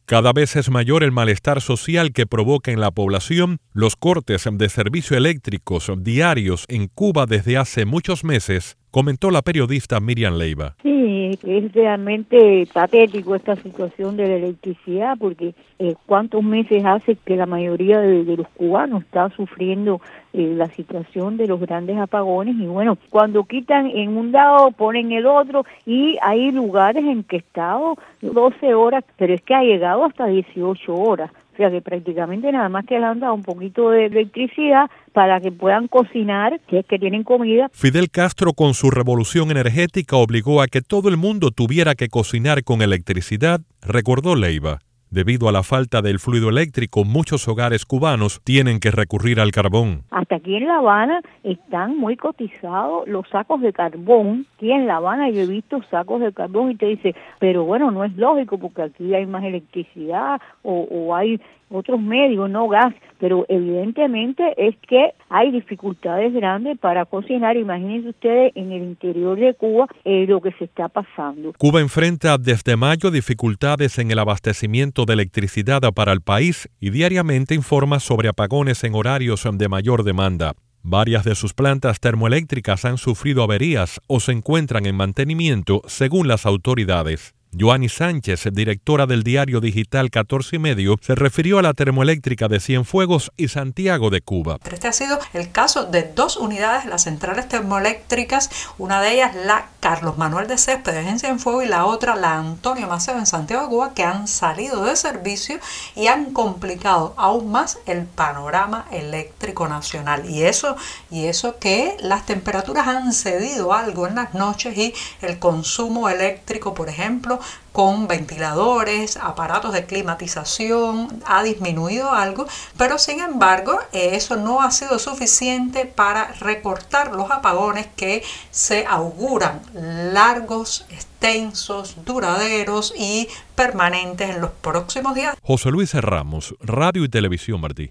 Cada vez es mayor el malestar social que provoca en la población los cortes de servicio eléctricos diarios en Cuba desde hace muchos meses, comentó la periodista Miriam Leiva. Sí, es realmente patético esta situación de la electricidad, porque cuántos meses hace que la mayoría de los cubanos está sufriendo la situación de los grandes apagones, y bueno, cuando quitan en un lado ponen el otro, y hay lugares en que he estado 12 horas, pero es que ha llegado hasta 18 horas. O sea que prácticamente nada más que le han dado un poquito de electricidad para que puedan cocinar, si es que tienen comida. Fidel Castro, con su revolución energética, obligó a que todo el mundo tuviera que cocinar con electricidad, recordó Leiva. Debido a la falta del fluido eléctrico, muchos hogares cubanos tienen que recurrir al carbón. Hasta aquí en La Habana están muy cotizados los sacos de carbón. Aquí en La Habana yo he visto sacos de carbón y te dice, pero bueno, no es lógico porque aquí hay más electricidad o hay otros medios, no gas, pero evidentemente es que hay dificultades grandes para cocinar. Imagínense ustedes en el interior de Cuba lo que se está pasando. Cuba enfrenta desde mayo dificultades en el abastecimiento de electricidad para el país y diariamente informa sobre apagones en horarios de mayor demanda. Varias de sus plantas termoeléctricas han sufrido averías o se encuentran en mantenimiento, según las autoridades. Joanny Sánchez, directora del diario digital 14 y Medio, se refirió a la termoeléctrica de Cienfuegos y Santiago de Cuba. Este ha sido el caso de dos unidades de las centrales termoeléctricas, una de ellas la Carlos Manuel de Céspedes en Cienfuegos y la otra la Antonio Maceo en Santiago de Cuba, que han salido de servicio y han complicado aún más el panorama eléctrico nacional. Y eso que las temperaturas han cedido algo en las noches y el consumo eléctrico, por ejemplo, con ventiladores, aparatos de climatización, ha disminuido algo, pero sin embargo eso no ha sido suficiente para recortar los apagones que se auguran largos, extensos, duraderos y permanentes en los próximos días. José Luis Ramos, Radio y Televisión Martí.